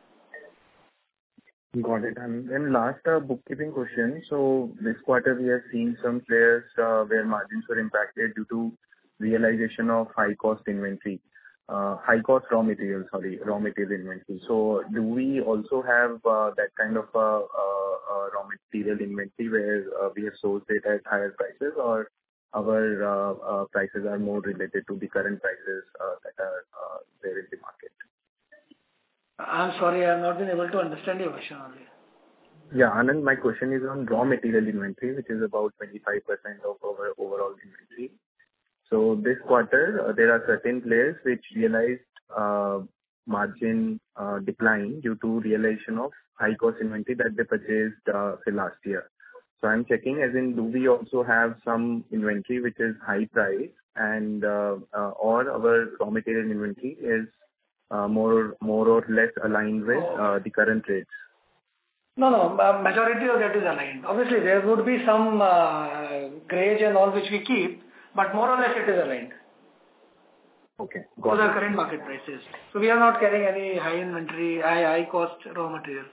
Got it. And then last bookkeeping question. So this quarter we have seen some players where margins were impacted due to realization of high cost inventory, high cost raw material inventory. So do we also have that kind of raw material inventory where we have sold it at higher prices, or our prices are more related to the current prices that are there in the market? I'm sorry, I have not been able to understand your question only. Yeah, Anand, my question is on raw material inventory, which is about 25% of our overall inventory. So this quarter, there are certain players which realized margin decline due to realization of high cost inventory that they purchased say last year. So I'm checking, as in, do we also have some inventory which is high price and or our raw material inventory is more or less aligned with the current rates? No, majority of that is aligned. Obviously, there would be some grage and all which we keep, but more or less it is aligned. Okay. Those are current market prices. So we are not carrying any high inventory, high cost raw material.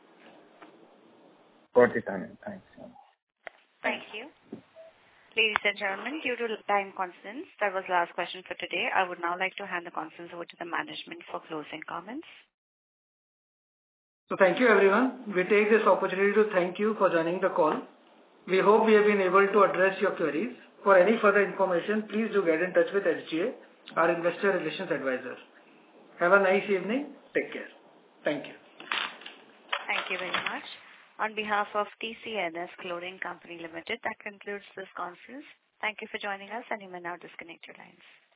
Got it, Anand. Thanks. Thank you. Ladies and gentlemen, due to time constraints, that was the last question for today. I would now like to hand the conference over to the management for closing comments. So thank you everyone. We take this opportunity to thank you for joining the call. We hope we have been able to address your queries. For any further information, please do get in touch with SGA, our investor relations advisor. Have a nice evening. Take care. Thank you. Thank you very much. On behalf of TCNS Clothing Company Limited, that concludes this conference. Thank you for joining us, and you may now disconnect your lines.